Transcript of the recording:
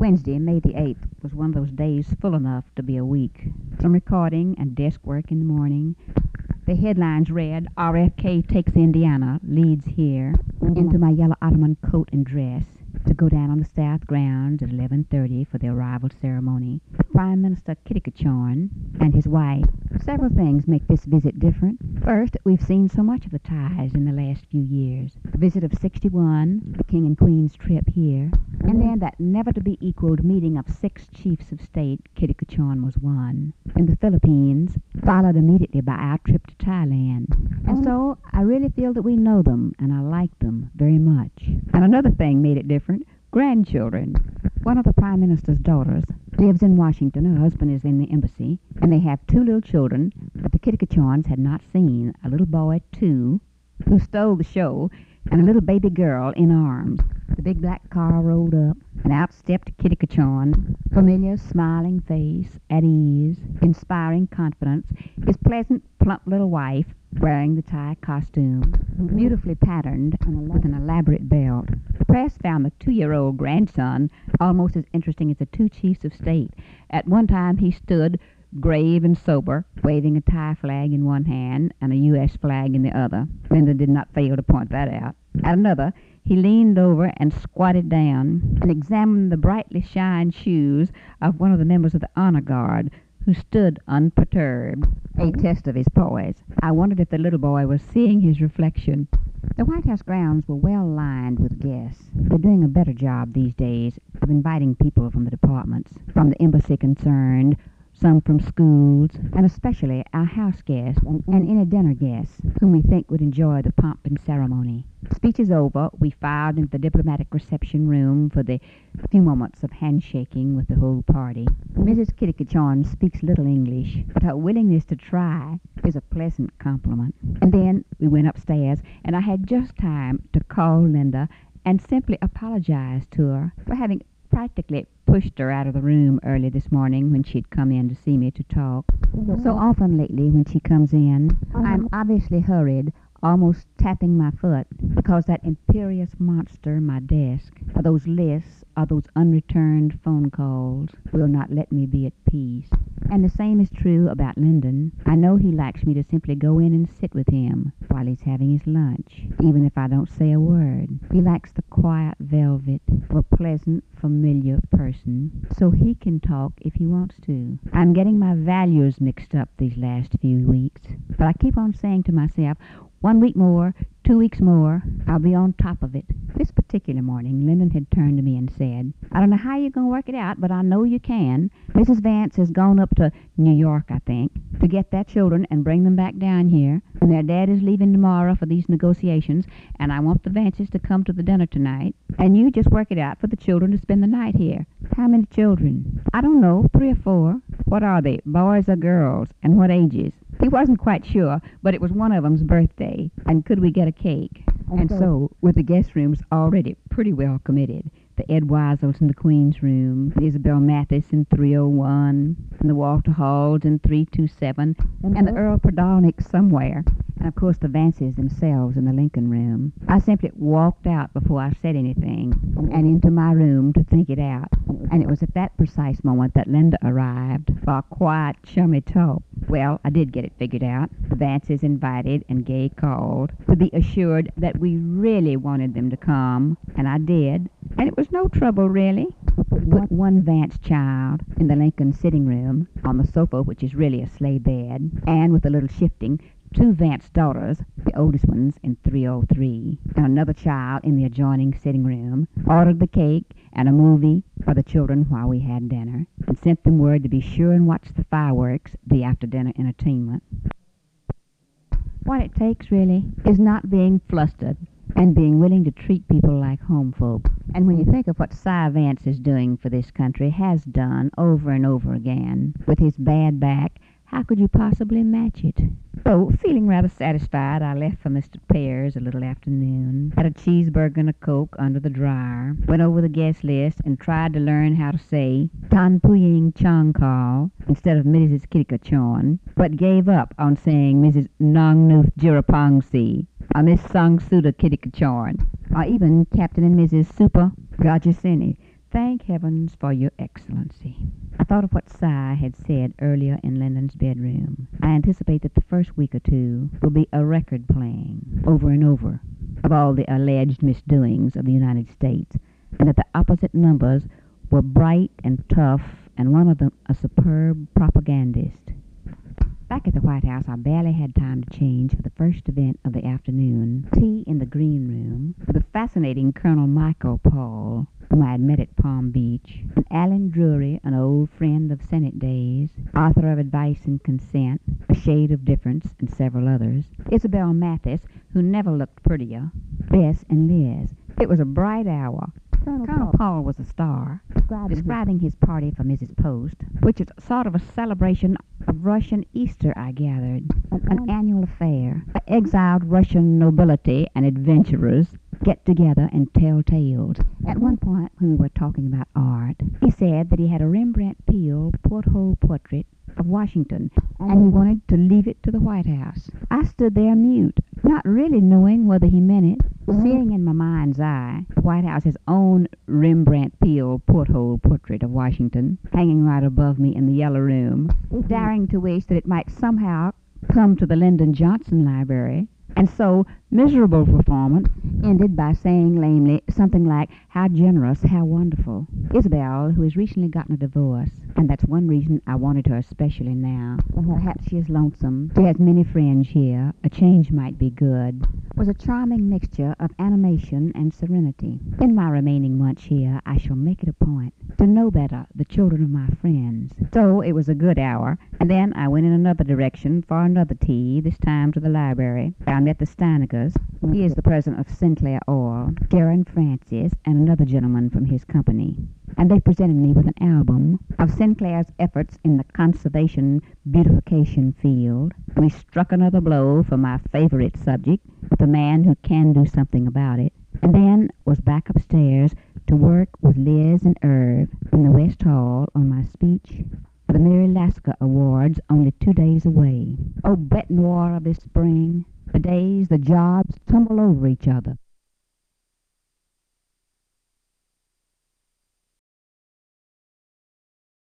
Wednesday, May the 8th, was one of those days full enough to be a week. Some recording and desk work in the morning. The headlines read, RFK takes Indiana, leads here, into my yellow Ottoman coat and dress, to go down on the South grounds at 11:30 for the arrival ceremony. Prime Minister Kittikachorn and his wife. Several things make this visit different. First, we've seen so much of the ties in the last few years. The visit of 61, the King and Queen's trip here, and then that never-to-be-equaled meeting of 6 chiefs of state. Kittikachorn was one. In the Philippines, followed immediately by our trip to Thailand. And so I really feel that we know them, and I like them very much. And another thing made it different. Grandchildren. One of the Prime Minister's daughters lives in Washington. Her husband is in the embassy, and they have 2 little children that the Kittikachorns had not seen. A little boy, 2, who stole the show, and a little baby girl in arms. The big black car rolled up, and out stepped Kittikachorn, familiar, smiling face, at ease, inspiring confidence, his pleasant, plump little wife, wearing the Thai costume, beautifully patterned with an elaborate belt. The press found the 2-year-old grandson almost as interesting as the 2 chiefs of state. At one time he stood, grave and sober, waving a Thai flag in one hand and a U.S. flag in the other. Linda did not fail to point that out. At another, he leaned over and squatted down and examined the brightly shined shoes of one of the members of the honor guard, who stood unperturbed, a test of his poise. I wondered if the little boy was seeing his reflection. The White House grounds were well lined with guests. They're doing a better job these days of inviting people from the departments, from the embassy concerned, some from schools, and especially our house guests and inner dinner guests, whom we think would enjoy the pomp and ceremony. Speeches over, we filed into the diplomatic reception room for the few moments of handshaking with the whole party. Mrs. Kittikachorn speaks little English, but her willingness to try is a pleasant compliment. And then we went upstairs, and I had just time to call Linda and simply apologize to her for having practically pushed her out of the room early this morning when she'd come in to see me to talk. So often lately when she comes in, I'm obviously hurried, almost tapping my foot, because that imperious monster, my desk, or those lists, or those unreturned phone calls, will not let me be at peace. And the same is true about Lyndon. I know he likes me to simply go in and sit with him while he's having his lunch, even if I don't say a word. He likes the quiet velvet of a pleasant, familiar person, so he can talk if he wants to. I'm getting my values mixed up these last few weeks, but I keep on saying to myself, 1 week more, 2 weeks more, I'll be on top of it. This particular morning, Lyndon had turned to me and said, I don't know how you're going to work it out, but I know you can. Mrs. Vance has gone up to New York, I think, to get their children and bring them back down here. And their dad is leaving tomorrow for these negotiations, and I want the Vances to come to the dinner tonight. And you just work it out for the children to spend the night here. How many children? I don't know, 3 or 4. What are they, boys or girls, and what ages? He wasn't quite sure, but it was one of them's birthday, and could we get a cake? And so, with the guest rooms already pretty well committed, the Ed Weisels in the Queen's room, the Isabel Mathis in 301, and the Walter Halls in 327, and the Earl Podolnik somewhere, and of course the Vances themselves in the Lincoln room. I simply walked out before I said anything, and into my room to think it out. And it was at that precise moment that Linda arrived for a quiet, chummy talk. Well, I did get it figured out. The Vances invited and Gay called to be assured that we really wanted them to come, and I did. And it was no trouble, really. We put one Vance child in the Lincoln sitting room on the sofa, which is really a sleigh bed, and with a little shifting, 2 Vance daughters, the oldest ones, in 303, and another child in the adjoining sitting room, ordered the cake and a movie for the children while we had dinner, and sent them word to be sure and watch the fireworks, the after-dinner entertainment. What it takes, really, is not being flustered and being willing to treat people like home folk. And when you think of what Cy Vance is doing for this country, has done over and over again, with his bad back, how could you possibly match it? So, feeling rather satisfied, I left for Mr. Pear's a little afternoon, had a cheeseburger and a Coke under the dryer, went over the guest list, and tried to learn how to say Tan Puying Chong Call instead of Mrs. Kittikachorn, but gave up on saying Mrs. Nong Nuth Jirapongsi, or Miss Song Suda Kittikachorn, or even Captain and Mrs. Supa Rajasini. Thank heavens for your excellency. I thought of what Cy had said earlier in Lyndon's bedroom. I anticipate that the first week or two will be a record playing, over and over, of all the alleged misdoings of the United States, and that the opposite numbers were bright and tough, and one of them a superb propagandist. Back at the White House, I barely had time to change for the first event of the afternoon, tea in the green room, with the fascinating Colonel Michael Paul, whom I had met at Palm Beach, and Alan Drury, an old friend of Senate days, author of Advice and Consent, A Shade of Difference, and several others, Isabel Mathis, who never looked prettier, Bess and Liz. It was a bright hour. Colonel Paul was a star, describing his party for Mrs. Post, which is sort of a celebration of Russian Easter, I gathered, an annual affair. Exiled Russian nobility and adventurers get together and tell tales. At one point, when we were talking about art, he said that he had a Rembrandt Peale porthole portrait of Washington, and he wanted to leave it to the White House. I stood there mute, not really knowing whether he meant it, seeing in my mind's eye the White House's own Rembrandt Peale porthole portrait of Washington hanging right above me in the Yellow Room, daring to wish that it might somehow come to the Lyndon Johnson Library. And so, miserable performance ended by saying lamely something like, "How generous, how wonderful." Isabel, who has recently gotten a divorce, and that's one reason I wanted her especially now. Perhaps she is lonesome. She has many friends here. A change might be good. Was a charming mixture of animation and serenity. In my remaining months here, I shall make it a point to know better the children of my friends. So it was a good hour, and then I went in another direction for another tea, this time to the library. I met the Steinigers. He is the president of Sinclair Oil, Darren Francis, and another gentleman from his company. And they presented me with an album of Sinclair's efforts in the conservation beautification field. We struck another blow for my favorite subject, the man who can do something about it, and then was back upstairs to work with Liz and Irv in the West Hall on my speech for the Mary Lasker Awards, only 2 days away. Oh, bête noire of this spring, the days, the jobs tumble over each other.